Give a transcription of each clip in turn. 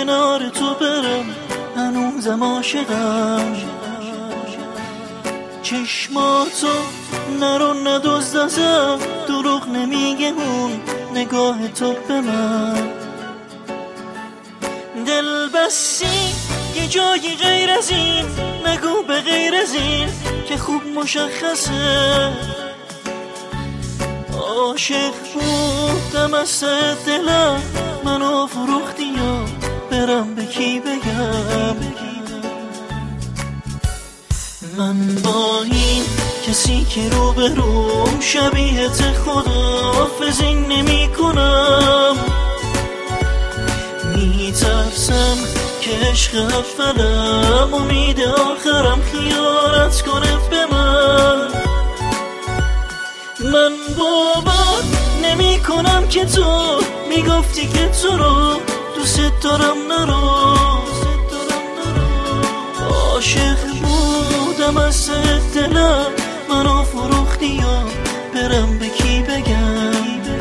کنار تو برم، هنوزم عاشقم. چشماتو نرو ندزد ازم، دروغ نمیگه اون نگاه تو به من. دل بستی یه جایی غیر از این، نگو به غیر از این که خوب مشخصه. عاشق بودم از ته دلم، منو فروختی یا برم به کی بگم. من با این کسی که رو به روم شبیهت خداحافظی نمی کنم. میترسم که عشق اولم امید آخرم خیانت کنه به من. من باور نمی کنم که تو میگفتی که تو رو دوست دارم نرو. عاشق بودم از دلم، منو فروختی یا برم به کی بگم.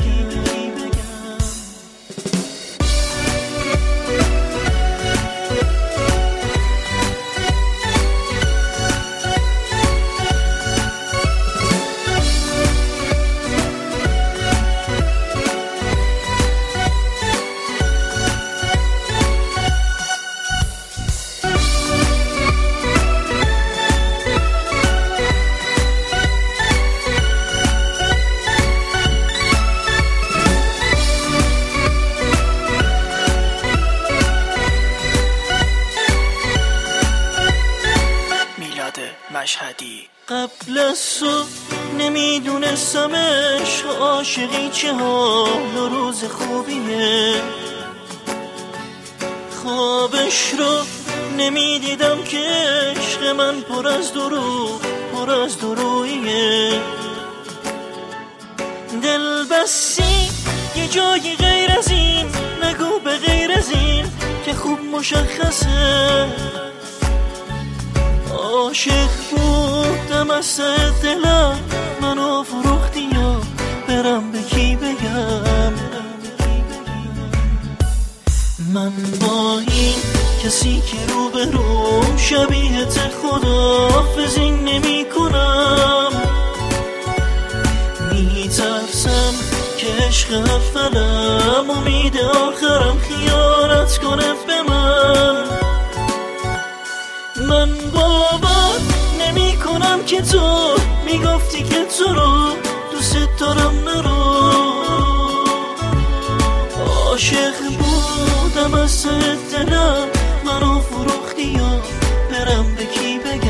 مشهدی. قبل از تو نمیدونستم عشق عاشقی چه حال و روز خوبیه. خوابش رو نمیدیدم که عشق من پر از دروغ پر از درویه. دل بستی یه جایی غیر از این، نگو به غیر از این که خوب مشخصه. عاشق بودم از دلم، منو فروختی یا برم به کی بگم. من با این کسی که رو به روم شبیهت خداحافظی نمی کنم. میترسم که عشق اولم امید آخرم خیانت کنه به من. من باور نمی کنم که تو میگفتی که تو رو دوست دارم نرو. عاشق بودم از دلم، منو فروختی یا برم به کی بگم.